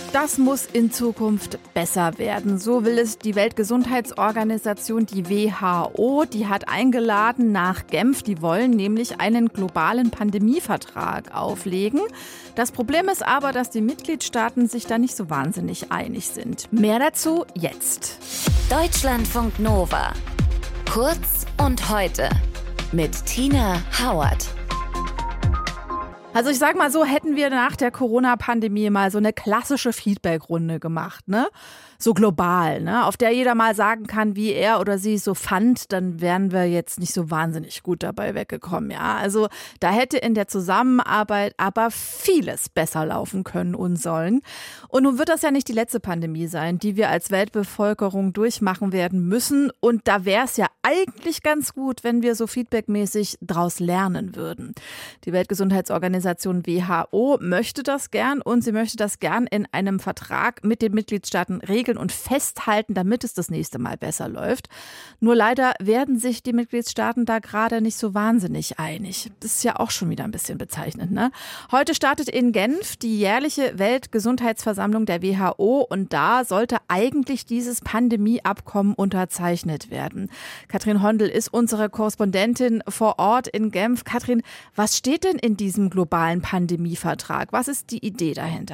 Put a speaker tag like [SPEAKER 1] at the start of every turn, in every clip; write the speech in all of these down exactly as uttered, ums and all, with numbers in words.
[SPEAKER 1] Das muss in Zukunft besser werden. So will es die Weltgesundheitsorganisation, die W H O. Die hat eingeladen nach Genf. Die wollen nämlich einen globalen Pandemievertrag auflegen. Das Problem ist aber, dass die Mitgliedstaaten sich da nicht so wahnsinnig einig sind. Mehr dazu jetzt.
[SPEAKER 2] Deutschlandfunk Nova. Kurz und heute mit Tina Howard.
[SPEAKER 1] Also ich sag mal so, hätten wir nach der Corona-Pandemie mal so eine klassische Feedback-Runde gemacht, ne? So global, ne? Auf der jeder mal sagen kann, wie er oder sie es so fand, dann wären wir jetzt nicht so wahnsinnig gut dabei weggekommen, ja? Also da hätte in der Zusammenarbeit aber vieles besser laufen können und sollen. Und nun wird das ja nicht die letzte Pandemie sein, die wir als Weltbevölkerung durchmachen werden müssen. Und da wäre es ja eigentlich ganz gut, wenn wir so feedbackmäßig draus lernen würden. Die Weltgesundheitsorganisation W H O möchte das gern und sie möchte das gern in einem Vertrag mit den Mitgliedstaaten regeln und festhalten, damit es das nächste Mal besser läuft. Nur leider werden sich die Mitgliedstaaten da gerade nicht so wahnsinnig einig. Das ist ja auch schon wieder ein bisschen bezeichnend, ne? Heute startet in Genf die jährliche Weltgesundheitsversammlung der W H O und da sollte eigentlich dieses Pandemieabkommen unterzeichnet werden. Katrin Hondel ist unsere Korrespondentin vor Ort in Genf. Katrin, was steht denn in diesem globalen Pandemievertrag? Was ist die Idee dahinter?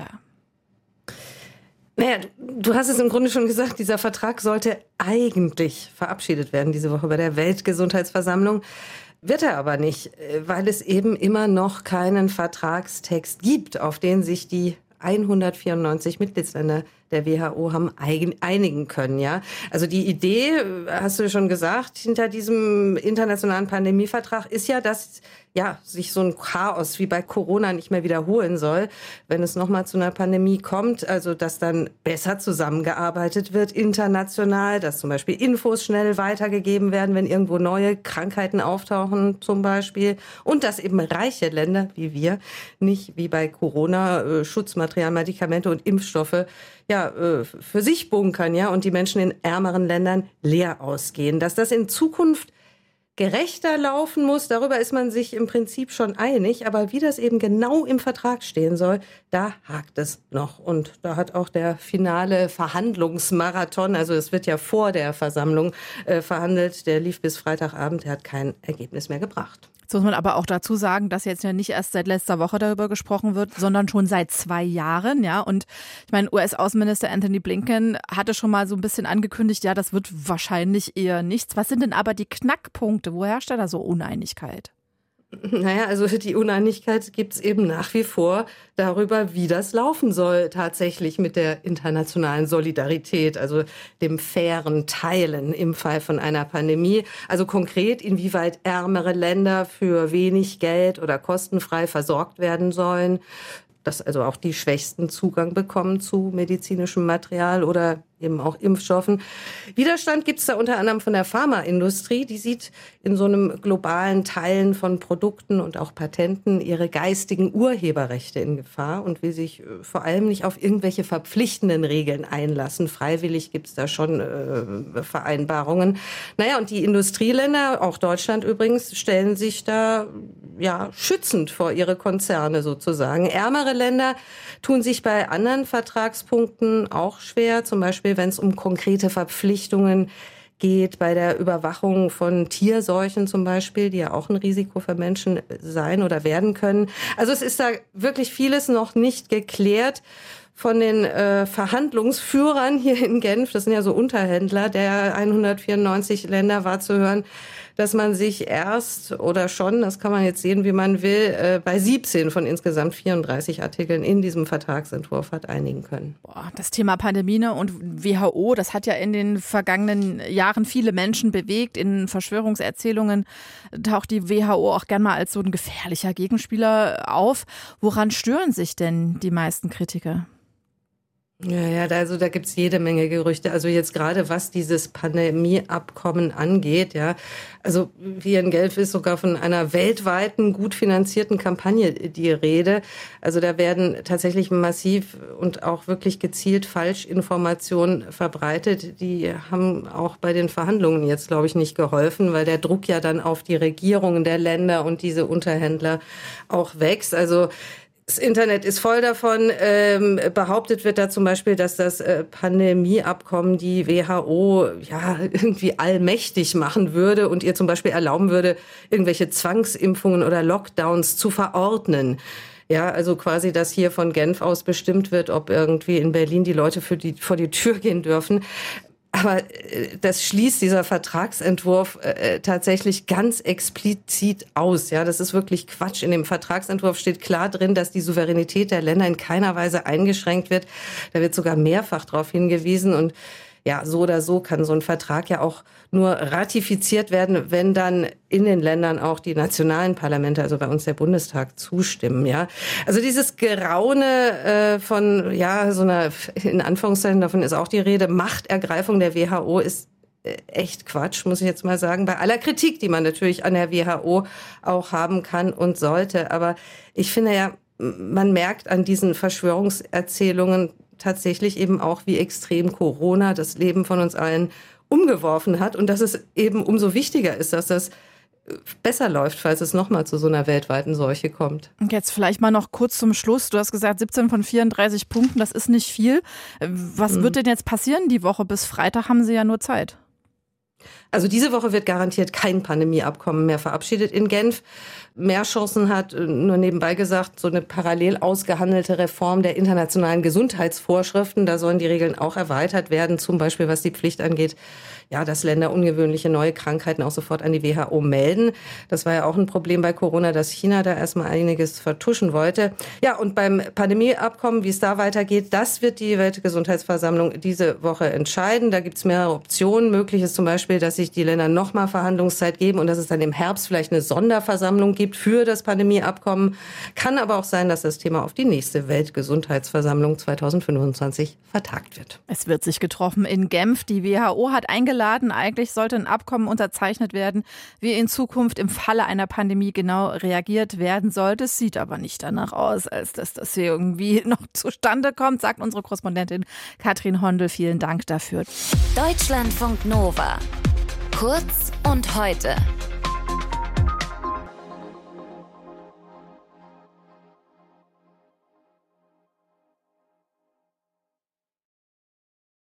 [SPEAKER 3] Naja, du hast es im Grunde schon gesagt, dieser Vertrag sollte eigentlich verabschiedet werden diese Woche bei der Weltgesundheitsversammlung. Wird er aber nicht, weil es eben immer noch keinen Vertragstext gibt, auf den sich die hundertvierundneunzig Mitgliedsländer der W H O haben einigen können, ja. Also die Idee, hast du schon gesagt, hinter diesem internationalen Pandemievertrag ist ja, dass ja sich so ein Chaos wie bei Corona nicht mehr wiederholen soll, wenn es nochmal zu einer Pandemie kommt. Also dass dann besser zusammengearbeitet wird international, dass zum Beispiel Infos schnell weitergegeben werden, wenn irgendwo neue Krankheiten auftauchen zum Beispiel. Und dass eben reiche Länder wie wir nicht wie bei Corona Schutzmaterial, Medikamente und Impfstoffe ja, für sich bunkern, ja, und die Menschen in ärmeren Ländern leer ausgehen. Dass das in Zukunft gerechter laufen muss, darüber ist man sich im Prinzip schon einig. Aber wie das eben genau im Vertrag stehen soll, da hakt es noch. Und da hat auch der finale Verhandlungsmarathon, also es wird ja vor der Versammlung äh, verhandelt, der lief bis Freitagabend, der hat kein Ergebnis mehr gebracht.
[SPEAKER 1] Jetzt muss man aber auch dazu sagen, dass jetzt ja nicht erst seit letzter Woche darüber gesprochen wird, sondern schon seit zwei Jahren, ja. Und ich meine, U S-Außenminister Antony Blinken hatte schon mal so ein bisschen angekündigt, ja, das wird wahrscheinlich eher nichts. Was sind denn aber die Knackpunkte? Wo herrscht da so Uneinigkeit?
[SPEAKER 3] Naja, also die Uneinigkeit gibt es eben nach wie vor darüber, wie das laufen soll tatsächlich mit der internationalen Solidarität, also dem fairen Teilen im Fall von einer Pandemie. Also konkret, inwieweit ärmere Länder für wenig Geld oder kostenfrei versorgt werden sollen, dass also auch die Schwächsten Zugang bekommen zu medizinischem Material oder eben auch Impfstoffen. Widerstand gibt es da unter anderem von der Pharmaindustrie. Die sieht in so einem globalen Teilen von Produkten und auch Patenten ihre geistigen Urheberrechte in Gefahr und will sich vor allem nicht auf irgendwelche verpflichtenden Regeln einlassen. Freiwillig gibt es da schon äh, Vereinbarungen. Naja, und die Industrieländer, auch Deutschland übrigens, stellen sich da ja schützend vor ihre Konzerne sozusagen. Ärmere Länder tun sich bei anderen Vertragspunkten auch schwer, zum Beispiel wenn es um konkrete Verpflichtungen geht, bei der Überwachung von Tierseuchen zum Beispiel, die ja auch ein Risiko für Menschen sein oder werden können. Also es ist da wirklich vieles noch nicht geklärt. Von den äh, Verhandlungsführern hier in Genf, das sind ja so Unterhändler der hundertvierundneunzig Länder, war zu hören, dass man sich erst oder schon, das kann man jetzt sehen, wie man will, äh, bei siebzehn von insgesamt vierunddreißig Artikeln in diesem Vertragsentwurf hat einigen können.
[SPEAKER 1] Boah, das Thema Pandemie und W H O, das hat ja in den vergangenen Jahren viele Menschen bewegt. In Verschwörungserzählungen taucht die W H O auch gern mal als so ein gefährlicher Gegenspieler auf. Woran stören sich denn die meisten Kritiker?
[SPEAKER 3] Ja, ja, da, also da gibt's jede Menge Gerüchte. Also jetzt gerade was dieses Pandemieabkommen angeht, ja. Also hier in Genf ist sogar von einer weltweiten, gut finanzierten Kampagne die Rede. Also da werden tatsächlich massiv und auch wirklich gezielt Falschinformationen verbreitet. Die haben auch bei den Verhandlungen jetzt, glaube ich, nicht geholfen, weil der Druck ja dann auf die Regierungen der Länder und diese Unterhändler auch wächst. Also Das Internet ist voll davon. Ähm, behauptet wird da zum Beispiel, dass das äh, Pandemieabkommen die W H O ja irgendwie allmächtig machen würde und ihr zum Beispiel erlauben würde, irgendwelche Zwangsimpfungen oder Lockdowns zu verordnen. Ja, also quasi, dass hier von Genf aus bestimmt wird, ob irgendwie in Berlin die Leute für die, vor die Tür gehen dürfen. Aber das schließt dieser Vertragsentwurf äh, tatsächlich ganz explizit aus. Ja, das ist wirklich Quatsch. In dem Vertragsentwurf steht klar drin, dass die Souveränität der Länder in keiner Weise eingeschränkt wird. Da wird sogar mehrfach darauf hingewiesen. Und ja, so oder so kann so ein Vertrag ja auch nur ratifiziert werden, wenn dann in den Ländern auch die nationalen Parlamente, also bei uns der Bundestag, zustimmen. Ja, also dieses Geraune äh, von ja so einer, in Anführungszeichen, davon ist auch die Rede, Machtergreifung der W H O ist echt Quatsch, muss ich jetzt mal sagen, bei aller Kritik, die man natürlich an der W H O auch haben kann und sollte. Aber ich finde ja, man merkt an diesen Verschwörungserzählungen tatsächlich eben auch, wie extrem Corona das Leben von uns allen umgeworfen hat und dass es eben umso wichtiger ist, dass das besser läuft, falls es nochmal zu so einer weltweiten Seuche kommt.
[SPEAKER 1] Und jetzt vielleicht mal noch kurz zum Schluss. Du hast gesagt, siebzehn von vierunddreißig Punkten, das ist nicht viel. Was mhm. wird denn jetzt passieren die Woche? Bis Freitag haben Sie ja nur Zeit.
[SPEAKER 3] Also diese Woche wird garantiert kein Pandemieabkommen mehr verabschiedet in Genf. Mehr Chancen hat, nur nebenbei gesagt, so eine parallel ausgehandelte Reform der internationalen Gesundheitsvorschriften. Da sollen die Regeln auch erweitert werden, zum Beispiel was die Pflicht angeht, ja, dass Länder ungewöhnliche neue Krankheiten auch sofort an die W H O melden. Das war ja auch ein Problem bei Corona, dass China da erstmal einiges vertuschen wollte. Ja, und beim Pandemieabkommen, wie es da weitergeht, das wird die Weltgesundheitsversammlung diese Woche entscheiden. Da gibt es mehrere Optionen. Möglich ist zum Beispiel, dass sich die Länder nochmal Verhandlungszeit geben und dass es dann im Herbst vielleicht eine Sonderversammlung gibt für das Pandemieabkommen. Kann aber auch sein, dass das Thema auf die nächste Weltgesundheitsversammlung zweitausendfünfundzwanzig vertagt wird.
[SPEAKER 1] Es wird sich getroffen in Genf. Die W H O hat eingeladen. Eigentlich sollte ein Abkommen unterzeichnet werden, wie in Zukunft im Falle einer Pandemie genau reagiert werden sollte. Es sieht aber nicht danach aus, als dass das hier irgendwie noch zustande kommt, sagt unsere Korrespondentin Katrin Hondel. Vielen Dank dafür.
[SPEAKER 2] Deutschlandfunk Nova. Kurz und heute.